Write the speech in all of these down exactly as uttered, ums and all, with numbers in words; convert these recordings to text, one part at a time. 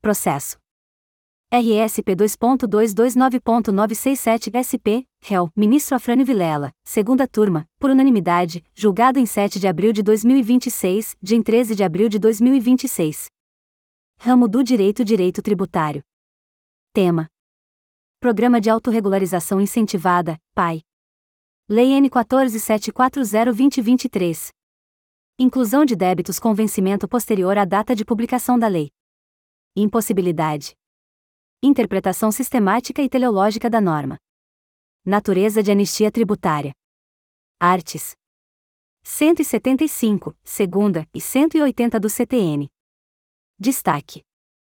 Processo R S P dois ponto duzentos e vinte e nove ponto novecentos e sessenta e sete S P, réu, ministro Afrânio Vilela, segunda turma, por unanimidade, julgado em sete de abril de dois mil e vinte e seis, de em treze de abril de dois mil e vinte e seis. Ramo do Direito Direito Tributário. Tema: Programa de Autorregularização Incentivada, P A I. Lei N quatorze mil setecentos e quarenta barra dois mil e vinte e três. Inclusão de débitos com vencimento posterior à data de publicação da lei. Impossibilidade. Interpretação sistemática e teleológica da norma. Natureza de anistia tributária. Artes. cento e setenta e cinco, segunda, e cento e oitenta do C T N. Destaque: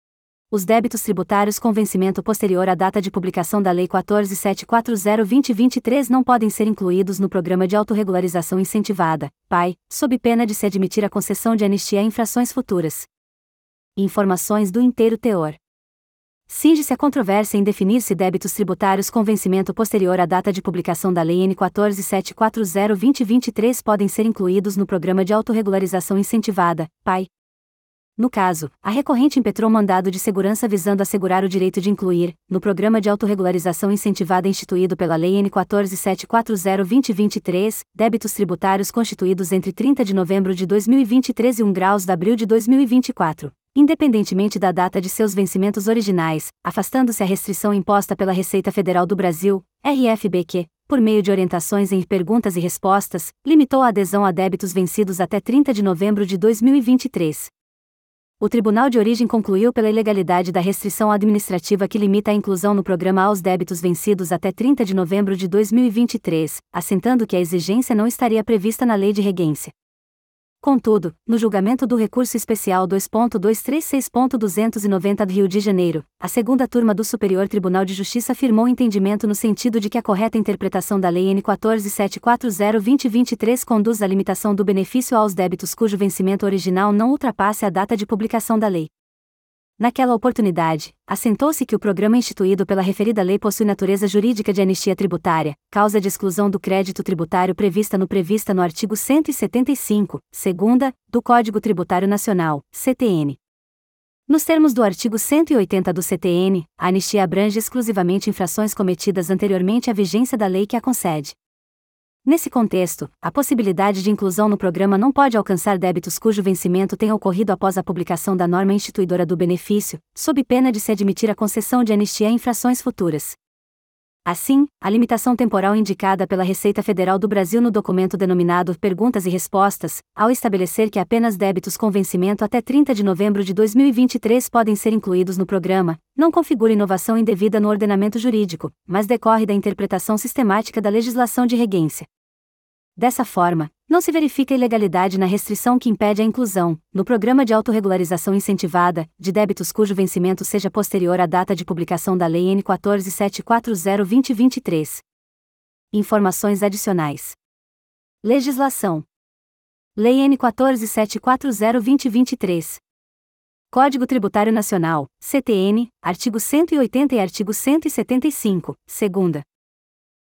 os débitos tributários com vencimento posterior à data de publicação da Lei quatorze mil setecentos e quarenta barra dois mil e vinte e três não podem ser incluídos no Programa de Autorregularização Incentivada, P A I, sob pena de se admitir a concessão de anistia a infrações futuras. Informações do inteiro teor. Cinge-se a controvérsia em definir se débitos tributários com vencimento posterior à data de publicação da Lei N quatorze mil setecentos e quarenta barra dois mil e vinte e três podem ser incluídos no Programa de Autorregularização Incentivada, P A I. No caso, a recorrente impetrou mandado de segurança visando assegurar o direito de incluir, no Programa de Autorregularização Incentivada instituído pela Lei N quatorze mil setecentos e quarenta barra dois mil e vinte e três, débitos tributários constituídos entre trinta de novembro de dois mil e vinte e três e um graus de abril de dois mil e vinte e quatro. Independentemente da data de seus vencimentos originais, afastando-se a restrição imposta pela Receita Federal do Brasil, R F B que, por meio de orientações em perguntas e respostas, limitou a adesão a débitos vencidos até trinta de novembro de dois mil e vinte e três. O Tribunal de Origem concluiu pela ilegalidade da restrição administrativa que limita a inclusão no programa aos débitos vencidos até trinta de novembro de dois mil e vinte e três, assentando que a exigência não estaria prevista na Lei de Regência. Contudo, no julgamento do recurso especial dois ponto duzentos e trinta e seis ponto duzentos e noventa do Rio de Janeiro, a segunda turma do Superior Tribunal de Justiça afirmou entendimento no sentido de que a correta interpretação da Lei N quatorze mil setecentos e quarenta barra dois mil e vinte e três conduz à limitação do benefício aos débitos cujo vencimento original não ultrapasse a data de publicação da lei. Naquela oportunidade, assentou-se que o programa instituído pela referida lei possui natureza jurídica de anistia tributária, causa de exclusão do crédito tributário prevista no prevista no artigo cento e setenta e cinco, segunda, do Código Tributário Nacional, C T N. Nos termos do artigo cento e oitenta do C T N, a anistia abrange exclusivamente infrações cometidas anteriormente à vigência da lei que a concede. Nesse contexto, a possibilidade de inclusão no programa não pode alcançar débitos cujo vencimento tenha ocorrido após a publicação da norma instituidora do benefício, sob pena de se admitir a concessão de anistia a infrações futuras. Assim, a limitação temporal indicada pela Receita Federal do Brasil no documento denominado Perguntas e Respostas, ao estabelecer que apenas débitos com vencimento até trinta de novembro de dois mil e vinte e três podem ser incluídos no programa, não configura inovação indevida no ordenamento jurídico, mas decorre da interpretação sistemática da legislação de regência. Dessa forma, não se verifica ilegalidade na restrição que impede a inclusão, no Programa de Autorregularização Incentivada, de débitos cujo vencimento seja posterior à data de publicação da Lei N quatorze mil setecentos e quarenta barra dois mil e vinte e três. Informações adicionais. Legislação. Lei N quatorze mil setecentos e quarenta barra dois mil e vinte e três. Código Tributário Nacional, C T N, artigo cento e oitenta e artigo cento e setenta e cinco, segunda.